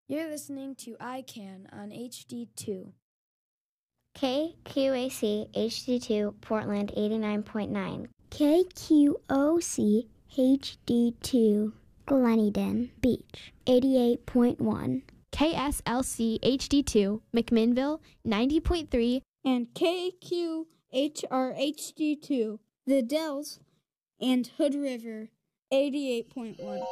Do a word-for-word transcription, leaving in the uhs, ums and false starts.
You're listening to I CAN on H D two. K Q A C H D two Portland eighty-nine point nine. K Q O C H D two Gleneden Beach eighty-eight point one. K S L C H D two McMinnville ninety point three. And K Q H R H D two The Dells and Hood River eighty-eight point one.